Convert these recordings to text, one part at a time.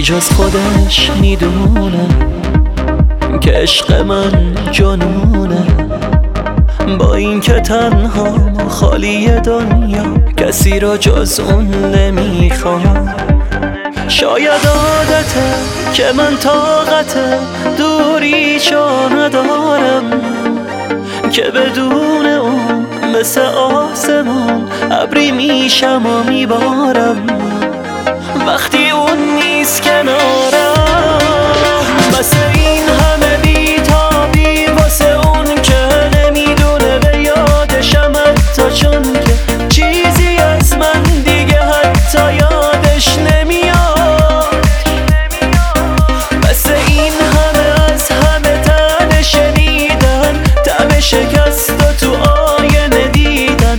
جز خودش میدونه که عشق من جنونه. با این که تنها خالی دنیا کسی را جز اون نمیخوام. شاید عادته که من طاقت دوریشو ندارم، که بدون اون مثل آسمان ابری میشم و میبارم. وقتی اون نیست کنارم واسه این همه بیتابی، واسه اون که نمیدونه به یادشم حتی، چون که چیزی از من دیگه حتی یادش نمیاد. واسه این همه از همه تن شنیدن، دم شکست و تو آینه دیدن.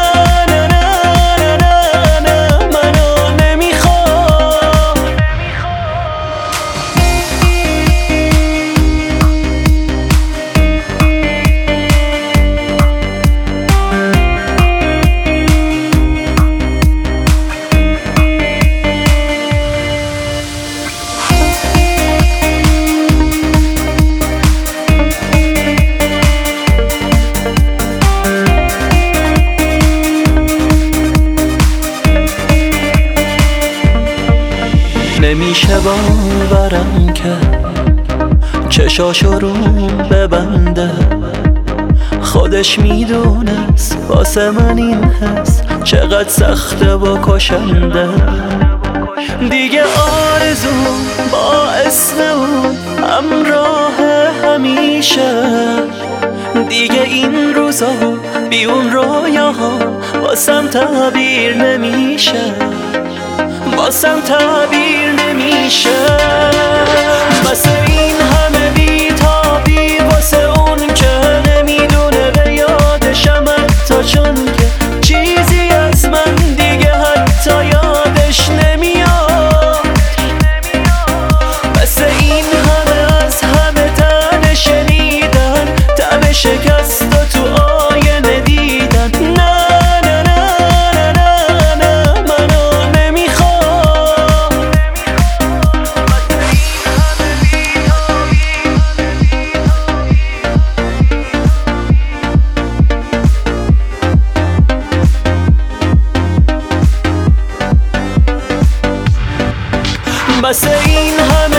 نمیشه باورم که چشاشو روم ببنده، خودش میدونست واسه من این حس چقدر سخته و کشنده. دیگه آرزو با اسم اون همراه همیشه، دیگه این روزا بی اون رویاها واسم تعبیر نمیشه، واسم تعبیر نمیشه. واسه این همه بیتابی، واسه اون که نمیدونه به یادشم حتی، چون که چیزی از من دیگه حتی یادش نمیاد. واسه این همه از همه تن شنیدن، دم شکست و تو آینه دیدن. واسه این